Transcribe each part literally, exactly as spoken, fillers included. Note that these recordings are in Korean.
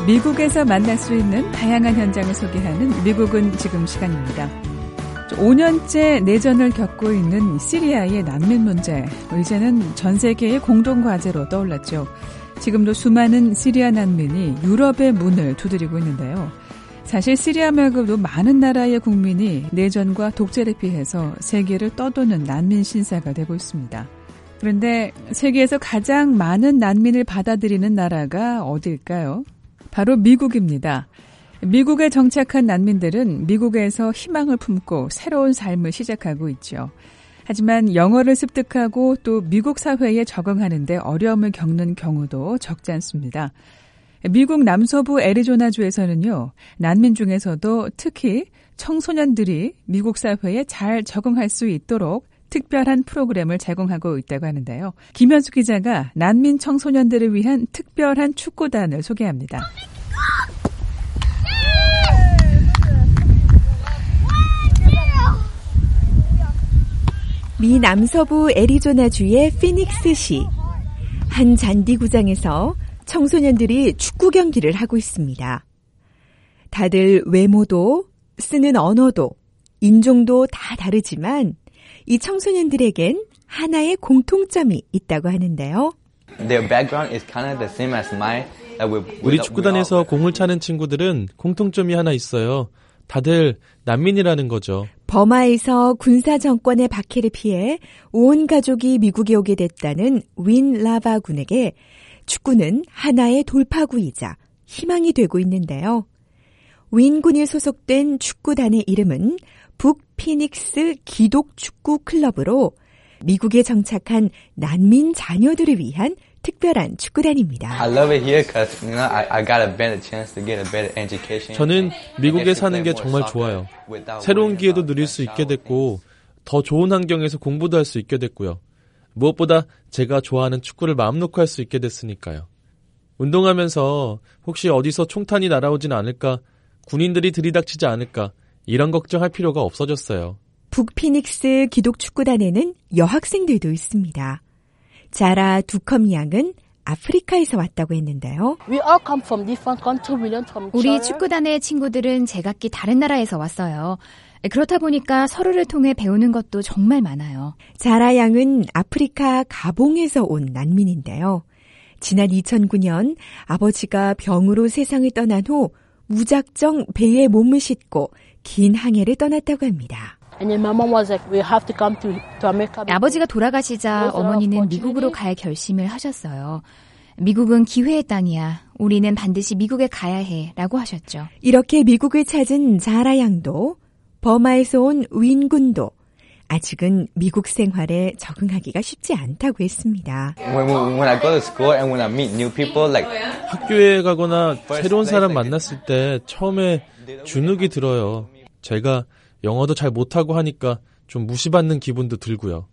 미국에서 만날 수 있는 다양한 현장을 소개하는 미국은 지금 시간입니다. 오 년째 내전을 겪고 있는 시리아의 난민 문제, 이제는 전 세계의 공동과제로 떠올랐죠. 지금도 수많은 시리아 난민이 유럽의 문을 두드리고 있는데요. 사실 시리아 말고도 많은 나라의 국민이 내전과 독재를 피해서 세계를 떠도는 난민 신사가 되고 있습니다. 그런데 세계에서 가장 많은 난민을 받아들이는 나라가 어딜까요? 바로 미국입니다. 미국에 정착한 난민들은 미국에서 희망을 품고 새로운 삶을 시작하고 있죠. 하지만 영어를 습득하고 또 미국 사회에 적응하는 데 어려움을 겪는 경우도 적지 않습니다. 미국 남서부 애리조나주에서는요, 난민 중에서도 특히 청소년들이 미국 사회에 잘 적응할 수 있도록 특별한 프로그램을 제공하고 있다고 하는데요. 김현수 기자가 난민 청소년들을 위한 특별한 축구단을 소개합니다. 미 남서부 애리조나주의 피닉스시. 한 잔디구장에서 청소년들이 축구 경기를 하고 있습니다. 다들 외모도, 쓰는 언어도, 인종도 다 다르지만 이 청소년들에겐 하나의 공통점이 있다고 하는데요. 우리 축구단에서 공을 차는 친구들은 공통점이 하나 있어요. 다들 난민이라는 거죠. 버마에서 군사 정권의 박해를 피해 온 가족이 미국에 오게 됐다는 윈 라바 군에게 축구는 하나의 돌파구이자 희망이 되고 있는데요. 윈 군이 소속된 축구단의 이름은 북피닉스 기독축구 클럽으로 미국에 정착한 난민 자녀들을 위한 특별한 축구단입니다. 저는 미국에 사는 게 정말 좋아요. 새로운 기회도 누릴 수 있게 됐고 더 좋은 환경에서 공부도 할 수 있게 됐고요. 무엇보다 제가 좋아하는 축구를 마음 놓고 할 수 있게 됐으니까요. 운동하면서 혹시 어디서 총탄이 날아오진 않을까, 군인들이 들이닥치지 않을까, 이런 걱정할 필요가 없어졌어요. 북피닉스 기독축구단에는 여학생들도 있습니다. 자라 두컴 양은 아프리카에서 왔다고 했는데요. 우리 축구단의 친구들은 제각기 다른 나라에서 왔어요. 그렇다 보니까 서로를 통해 배우는 것도 정말 많아요. 자라 양은 아프리카 가봉에서 온 난민인데요. 지난 이천구 년 아버지가 병으로 세상을 떠난 후 무작정 배에 몸을 싣고 긴 항해를 떠났다고 합니다. 아버지가 돌아가시자 어머니는 미국으로 갈 결심을 하셨어요. 미국은 기회의 땅이야. 우리는 반드시 미국에 가야 해. 라고 하셨죠. 이렇게 미국을 찾은 자라 양도 버마에서 온 윈 군도 아직은 미국 생활에 적응하기가 쉽지 않다고 했습니다. 학교에 가거나 새로운 사람 만났을 때 처음에 주눅이 들어요. 제가 영어도 잘 못하고 하니까 좀 무시받는 기분도 들고요.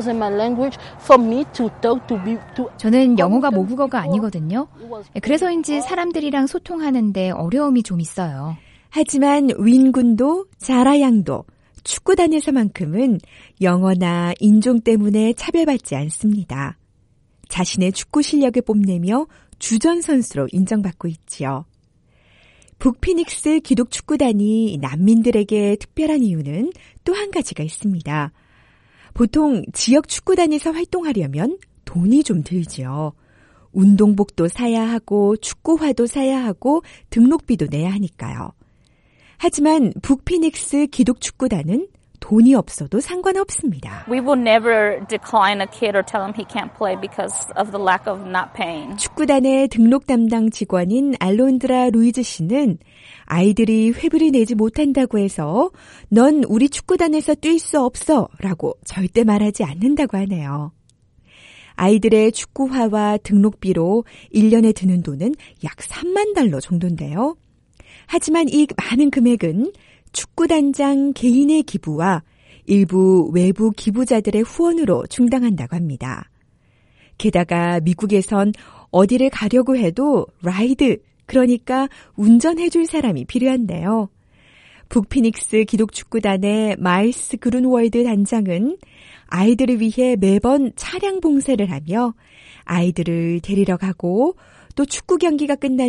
저는 영어가 모국어가 아니거든요. 그래서인지 사람들이랑 소통하는데 어려움이 좀 있어요. 하지만 윈 군도 자라 양도 축구단에서만큼은 영어나 인종 때문에 차별받지 않습니다. 자신의 축구 실력을 뽐내며 주전 선수로 인정받고 있지요. 북피닉스 기독축구단이 난민들에게 특별한 이유는 또 한 가지가 있습니다. 보통 지역 축구단에서 활동하려면 돈이 좀 들지요. 운동복도 사야 하고 축구화도 사야 하고 등록비도 내야 하니까요. 하지만 북피닉스 기독축구단은 돈이 없어도 상관없습니다. We will never decline a kid or tell him he can't play because of the lack of not paying. 축구단의 등록 담당 직원인 알론드라 루이즈 씨는 아이들이 회비를 내지 못한다고 해서 넌 우리 축구단에서 뛸 수 없어 라고 절대 말하지 않는다고 하네요. 아이들의 축구화와 등록비로 일 년에 드는 돈은 약 삼만 달러 정도인데요. 하지만 이 많은 금액은 축구단장 개인의 기부와 일부 외부 기부자들의 후원으로 충당한다고 합니다. 게다가 미국에선 어디를 가려고 해도 라이드, 그러니까 운전해줄 사람이 필요한데요. 북피닉스 기독축구단의 마일스 그룬월드 단장은 아이들을 위해 매번 차량 봉사를 하며 아이들을 데리러 가고 또 축구 경기가 끝나면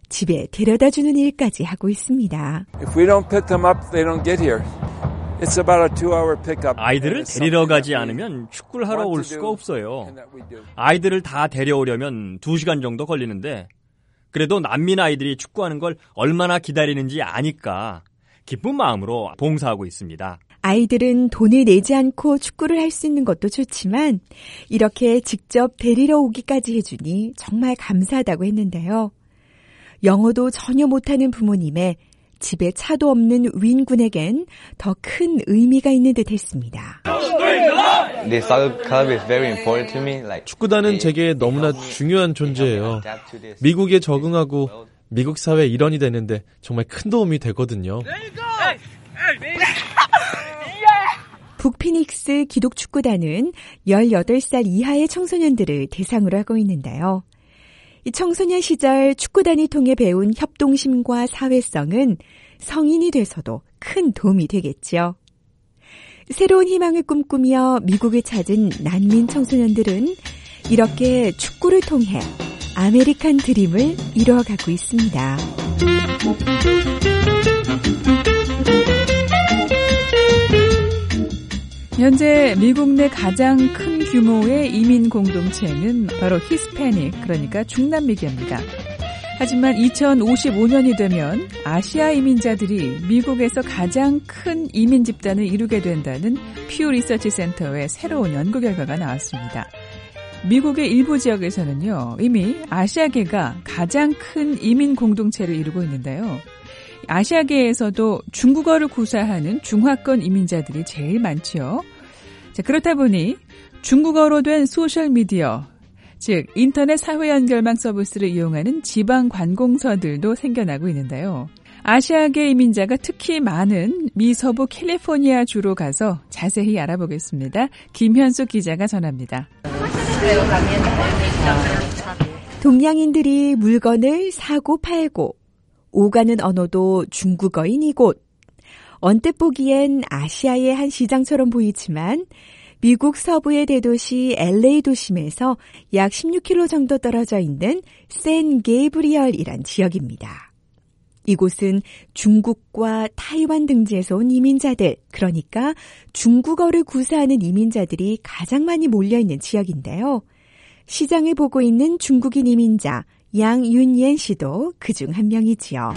집에 데려다주는 일까지 하고 있습니다. If we don't pick them up, they don't get here. It's about a two-hour pickup. 아이들을 데리러 가지 않으면 축구를 하러 올 수가 없어요. 아이들을 다 데려오려면 두 시간 정도 걸리는데 그래도 난민 아이들이 축구하는 걸 얼마나 기다리는지 아니까 기쁜 마음으로 봉사하고 있습니다. 아이들은 돈을 내지 않고 축구를 할 수 있는 것도 좋지만 이렇게 직접 데리러 오기까지 해주니 정말 감사하다고 했는데요. 영어도 전혀 못하는 부모님의 집에 차도 없는 윈군에겐 더 큰 의미가 있는 듯 했습니다. 축구단은 제게 너무나 중요한 존재예요. 미국에 적응하고 미국 사회의 일원이 되는데 정말 큰 도움이 되거든요. 북피닉스 기독축구단은 열여덟 살 이하의 청소년들을 대상으로 하고 있는데요. 이 청소년 시절 축구단이 통해 배운 협동심과 사회성은 성인이 돼서도 큰 도움이 되겠죠. 새로운 희망을 꿈꾸며 미국을 찾은 난민 청소년들은 이렇게 축구를 통해 아메리칸 드림을 이루어가고 있습니다. 현재 미국 내 가장 큰 규모의 이민 공동체는 바로 히스패닉, 그러니까 중남미계입니다. 하지만 이천오십오 년이 되면 아시아 이민자들이 미국에서 가장 큰 이민 집단을 이루게 된다는 퓨 리서치 센터의 새로운 연구 결과가 나왔습니다. 미국의 일부 지역에서는요, 이미 아시아계가 가장 큰 이민 공동체를 이루고 있는데요. 아시아계에서도 중국어를 구사하는 중화권 이민자들이 제일 많지요. 자, 그렇다 보니 중국어로 된 소셜미디어, 즉 인터넷 사회 연결망 서비스를 이용하는 지방 관공서들도 생겨나고 있는데요. 아시아계 이민자가 특히 많은 미 서부 캘리포니아 주로 가서 자세히 알아보겠습니다. 김현숙 기자가 전합니다. 동양인들이 물건을 사고 팔고 오가는 언어도 중국어인 이곳. 언뜻 보기엔 아시아의 한 시장처럼 보이지만 미국 서부의 대도시 엘에이 도심에서 약 십육 킬로미터 정도 떨어져 있는 샌 게이브리얼이란 지역입니다. 이곳은 중국과 타이완 등지에서 온 이민자들, 그러니까 중국어를 구사하는 이민자들이 가장 많이 몰려있는 지역인데요. 시장을 보고 있는 중국인 이민자 양윤옌 씨도 그중 한 명이지요.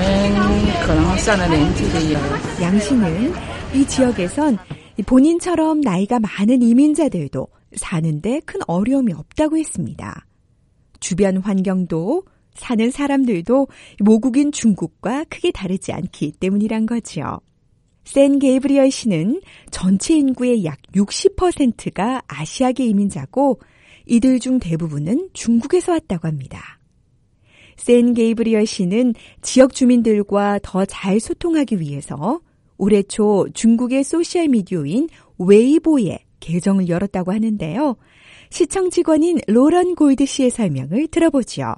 양 씨는 이 지역에선 본인처럼 나이가 많은 이민자들도 사는데 큰 어려움이 없다고 했습니다. 주변 환경도 사는 사람들도 모국인 중국과 크게 다르지 않기 때문이란 거죠. 샌 게이브리얼 시는 전체 인구의 약 육십 퍼센트가 아시아계 이민자고 이들 중 대부분은 중국에서 왔다고 합니다. 샌 게이브리얼 시는 지역 주민들과 더 잘 소통하기 위해서 올해 초 중국의 소셜미디어인 웨이보에 계정을 열었다고 하는데요. 시청 직원인 로런 골드 씨의 설명을 들어보죠.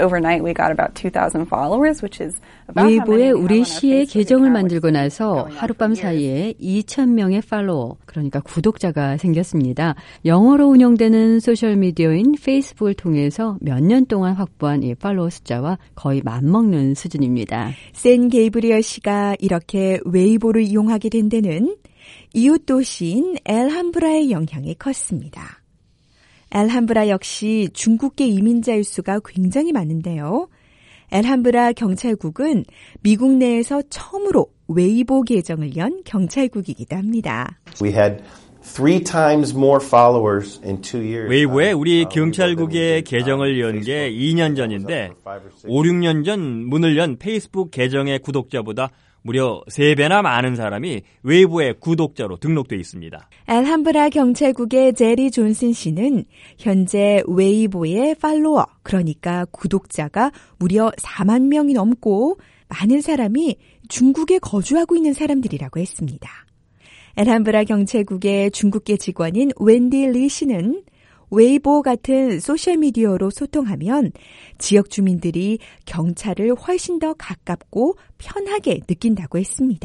웨이보에 우리 시의 계정을 만들고 나서 하룻밤 사이에 이천 명의 팔로워, 그러니까 구독자가 생겼습니다. 영어로 운영되는 소셜미디어인 페이스북을 통해서 몇 년 동안 확보한 이 팔로워 숫자와 거의 맞먹는 수준입니다. 샌 게이브리얼 씨가 이렇게 웨이보를 이용하게 된 데는 이웃 도시인 엘함브라의 영향이 컸습니다. 엘함브라 역시 중국계 이민자일 수가 굉장히 많은데요. 엘함브라 경찰국은 미국 내에서 처음으로 웨이보 계정을 연 경찰국이기도 합니다. We had three times more followers in two years. 웨이보에 우리 경찰국의 계정을 연 게 이 년 전인데 오, 육 년 전 문을 연 페이스북 계정의 구독자보다 무려 세 배나 많은 사람이 웨이보의 구독자로 등록돼 있습니다. 엘함브라 경찰국의 제리 존슨 씨는 현재 웨이보의 팔로워, 그러니까 구독자가 무려 사만 명이 넘고 많은 사람이 중국에 거주하고 있는 사람들이라고 했습니다. 엘함브라 경찰국의 중국계 직원인 웬디 리 씨는 웨이보 같은 소셜미디어로 소통하면 지역 주민들이 경찰을 훨씬 더 가깝고 편하게 느낀다고 했습니다.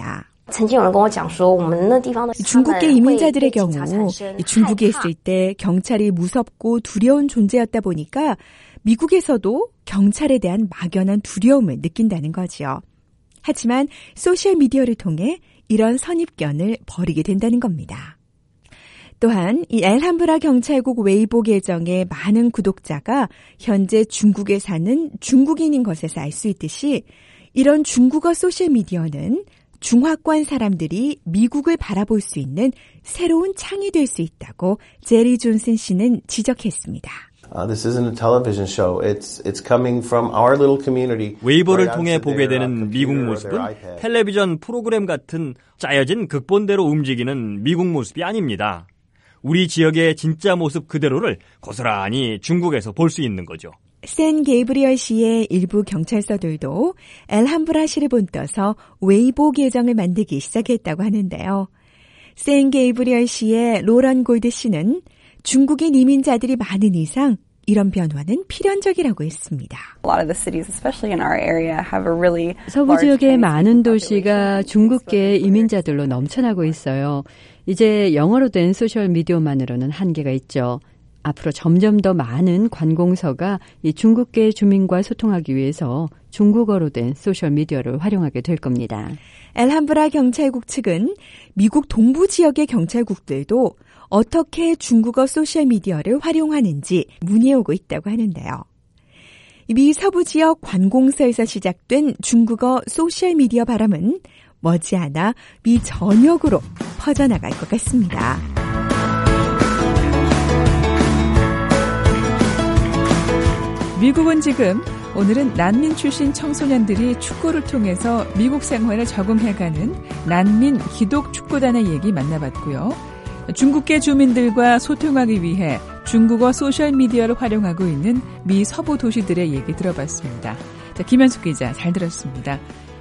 중국계 이민자들의 경우 중국에 있을 때 경찰이 무섭고 두려운 존재였다 보니까 미국에서도 경찰에 대한 막연한 두려움을 느낀다는 거지요. 하지만 소셜미디어를 통해 이런 선입견을 버리게 된다는 겁니다. 또한 이 엘함브라 경찰국 웨이보 계정의 많은 구독자가 현재 중국에 사는 중국인인 것에서 알 수 있듯이 이런 중국어 소셜미디어는 중화권 사람들이 미국을 바라볼 수 있는 새로운 창이 될 수 있다고 제리 존슨 씨는 지적했습니다. Uh, this isn't a television show. It's it's coming from our little community. 웨이보를 통해 보게 되는 미국 모습은 텔레비전 프로그램 같은 짜여진 극본대로 움직이는 미국 모습이 아닙니다. 우리 지역의 진짜 모습 그대로를 고스란히 중국에서 볼 수 있는 거죠. 샌 게이브리얼 시의 일부 경찰서들도 엘함브라 시를 본떠서 웨이보 계정을 만들기 시작했다고 하는데요. 샌 게이브리얼 시의 로런 골드 씨는 중국인 이민자들이 많은 이상 이런 변화는 필연적이라고 했습니다. 서부 지역의 많은 도시가 중국계 이민자들로 넘쳐나고 있어요. 이제 영어로 된 소셜미디어만으로는 한계가 있죠. 앞으로 점점 더 많은 관공서가 이 중국계 주민과 소통하기 위해서 중국어로 된 소셜미디어를 활용하게 될 겁니다. 엘함브라 경찰국 측은 미국 동부 지역의 경찰국들도 어떻게 중국어 소셜미디어를 활용하는지 문의해오고 있다고 하는데요. 미 서부 지역 관공서에서 시작된 중국어 소셜미디어 바람은 머지않아 미 전역으로 퍼져나갈 것 같습니다. 미국은 지금 오늘은 난민 출신 청소년들이 축구를 통해서 미국 생활에 적응해가는 난민 기독 축구단의 얘기 만나봤고요. 중국계 주민들과 소통하기 위해 중국어 소셜미디어를 활용하고 있는 미 서부 도시들의 얘기 들어봤습니다. 자, 김현숙 기자 잘 들었습니다.